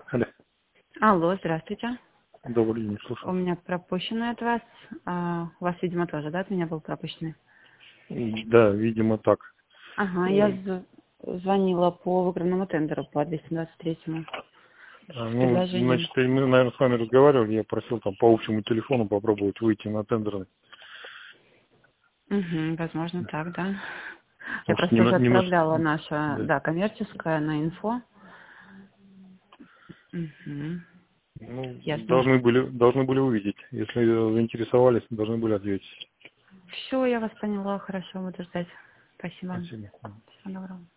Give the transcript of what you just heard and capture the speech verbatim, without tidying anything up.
Алло. Алло, здравствуйте. Добрый день, У слушаю. меня пропущенный от вас. А, у вас, видимо, тоже, да, от меня был пропущенный? Да, видимо, так. Ага, я з- звонила по выигранному тендеру по двести двадцать третьему А, с Ну, предложением. значит, мы, наверное, с вами разговаривали, я просил там по общему телефону попробовать выйти на тендерный. Угу, возможно, так, да. Я Потому что просто уже немного, немножко, отправляла наша, да. да, коммерческая на инфо. Угу, Ну, ясно. должны были, должны были увидеть. Если заинтересовались, должны были ответить. Все, я вас поняла, хорошо, буду ждать. Спасибо. Спасибо. Всего доброго.